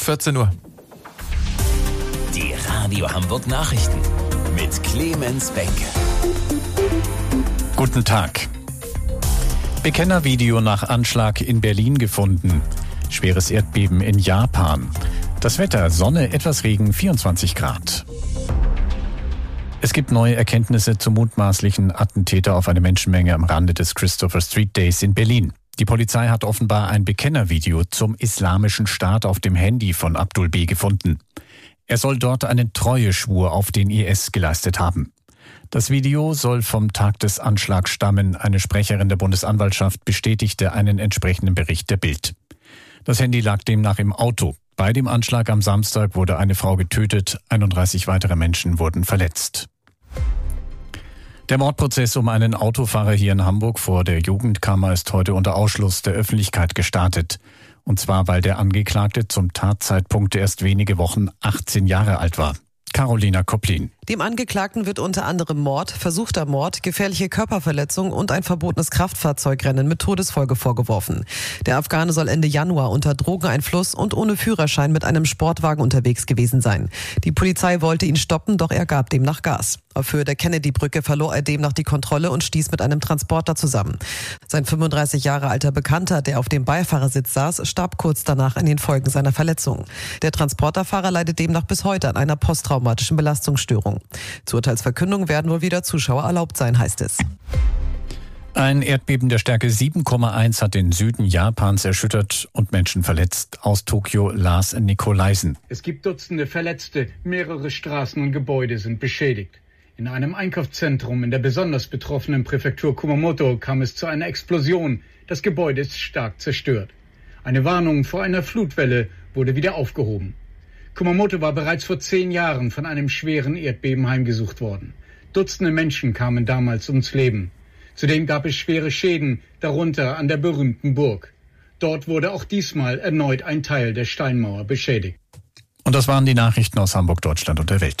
14 Uhr. Die Radio Hamburg Nachrichten mit Clemens Benke. Guten Tag. Bekennervideo nach Anschlag in Berlin gefunden. Schweres Erdbeben in Japan. Das Wetter, Sonne, etwas Regen, 24 Grad. Es gibt neue Erkenntnisse zum mutmaßlichen Attentäter auf eine Menschenmenge am Rande des Christopher Street Days in Berlin. Die Polizei hat offenbar ein Bekennervideo zum Islamischen Staat auf dem Handy von Abdul B. gefunden. Er soll dort einen Treueschwur auf den IS geleistet haben. Das Video soll vom Tag des Anschlags stammen. Eine Sprecherin der Bundesanwaltschaft bestätigte einen entsprechenden Bericht der Bild. Das Handy lag demnach im Auto. Bei dem Anschlag am Samstag wurde eine Frau getötet, 31 weitere Menschen wurden verletzt. Der Mordprozess um einen Autofahrer hier in Hamburg vor der Jugendkammer ist heute unter Ausschluss der Öffentlichkeit gestartet. Und zwar, weil der Angeklagte zum Tatzeitpunkt erst wenige Wochen 18 Jahre alt war. Carolina Koplin. Dem Angeklagten wird unter anderem Mord, versuchter Mord, gefährliche Körperverletzung und ein verbotenes Kraftfahrzeugrennen mit Todesfolge vorgeworfen. Der Afghane soll Ende Januar unter Drogeneinfluss und ohne Führerschein mit einem Sportwagen unterwegs gewesen sein. Die Polizei wollte ihn stoppen, doch er gab demnach Gas. Auf Höhe der Kennedy-Brücke verlor er demnach die Kontrolle und stieß mit einem Transporter zusammen. Sein 35 Jahre alter Bekannter, der auf dem Beifahrersitz saß, starb kurz danach an den Folgen seiner Verletzung. Der Transporterfahrer leidet demnach bis heute an einer posttraumatischen Belastungsstörung. Zur Urteilsverkündung werden wohl wieder Zuschauer erlaubt sein, heißt es. Ein Erdbeben der Stärke 7,1 hat den Süden Japans erschüttert und Menschen verletzt. Aus Tokio, Lars Nikolaisen. Es gibt Dutzende Verletzte, mehrere Straßen und Gebäude sind beschädigt. In einem Einkaufszentrum in der besonders betroffenen Präfektur Kumamoto kam es zu einer Explosion. Das Gebäude ist stark zerstört. Eine Warnung vor einer Flutwelle wurde wieder aufgehoben. Kumamoto war bereits vor 10 Jahren von einem schweren Erdbeben heimgesucht worden. Dutzende Menschen kamen damals ums Leben. Zudem gab es schwere Schäden, darunter an der berühmten Burg. Dort wurde auch diesmal erneut ein Teil der Steinmauer beschädigt. Und das waren die Nachrichten aus Hamburg, Deutschland und der Welt.